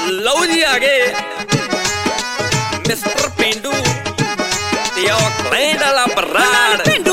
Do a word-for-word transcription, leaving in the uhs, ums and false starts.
ਲਓ ਜੀ ਆ ਗਏ ਮਿਸਟਰ ਪੇਂਡੂ ਤੇ ਉਹ ਕਲੈਂਡ ਵਾਲਾ ਬਰਾੜ।